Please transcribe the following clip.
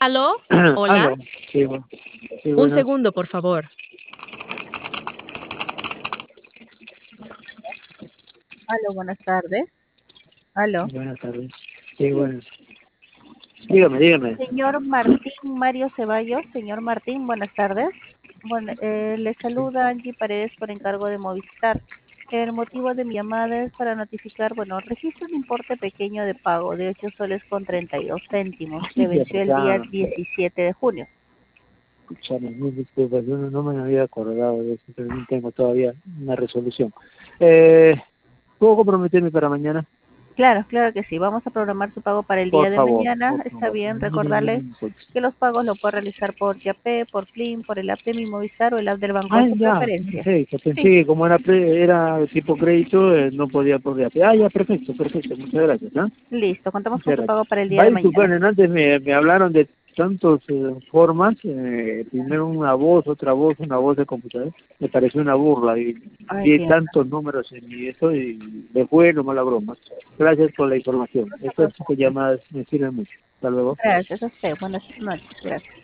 ¿Aló? ¿Hola? Aló, sí, sí, Un buenas, segundo, por favor. Aló, buenas tardes. Aló. buenas tardes. Sí, buenas. Dígame. Señor Martín Mario Ceballos. Señor Martín, buenas tardes. Bueno, le saluda Angie Paredes por encargo de Movistar. El motivo de mi llamada es para notificar, bueno, registra un importe pequeño de pago de 8 soles con 32 céntimos que Sí, venció el día acá, 17 de junio. escúchame, mil disculpas, yo no me había acordado de eso, pero no tengo todavía una resolución. ¿Puedo comprometerme para mañana? Claro, claro que sí. Vamos a programar su pago para el día Por de favor, mañana. por Está favor. bien Mil recordarle disculpas. que los pagos lo puede realizar por Yapé, por Plin, por el app de Mi Movistar o el app del banco Ah, de su ya, preferencia. perfecto. Pensé Sí, que como era tipo crédito, no podía por. Ah, ya, perfecto. Muchas gracias, ¿no? listo. Contamos con Muchas su gracias. pago para el día Va a de mañana. disculpar, antes me hablaron de tantas formas, primero una voz de computador, me pareció una burla y Ay, vi entiendo. tantos números en eso y me fue nomás la broma. Gracias por la información. No se Estas preocupe. llamadas me sirven mucho. Hasta luego. Gracias a usted. Buenas noches. Gracias.